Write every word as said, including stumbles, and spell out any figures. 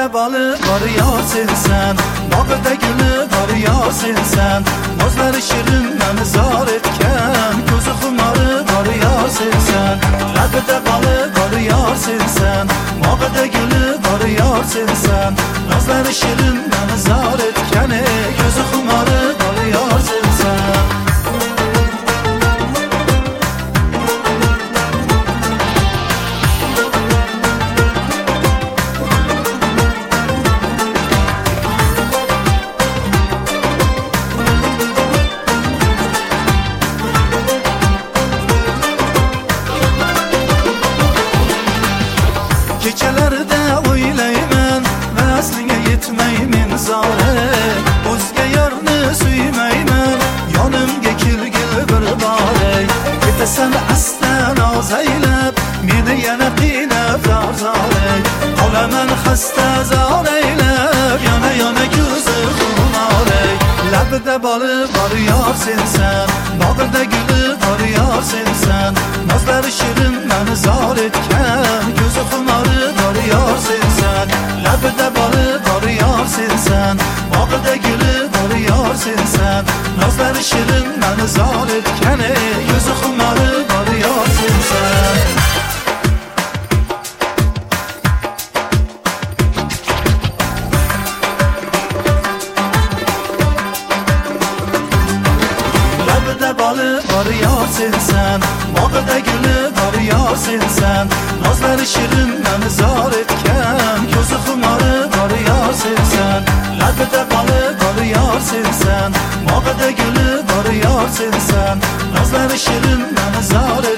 Labida balı var yar sensen, bağda gülü var yar sensen. Nozları şirin beni zar etken, gözü xumarı var yar sensen. Labida balı var yar sensen, bağda gülü var yar sensen. Nozları şirin beni zar etken, gözü xumarı var yar sensen. Keçelerde o'ylayman va asliga yetmayman zore. O'zga yorni suymayman, yonimga kelgil bir bore. Ketasan astan ozaylab, meni yana qiynab zor-zore. Qolaman xasta zoraylab, yana yana ko'zi xumore. Labida balı var yar sensen, bağda gülü var yar sensen. Nozları şirin beni zor etken, gözü xumarı var yar sensen. Labida balı var yar sensen, bağda gülü var yar sensen. Nozları şirin beni zor etken, gözü xumarı var yar sensen. Labida balı var yar sensen, bağda gülü var yar sensen. Nozları şirin beni zor etken, gözü xumarı var yar sensen. Labida balı var yar sensen, bağda gülü var yar sensen. Nozları şirin beni zor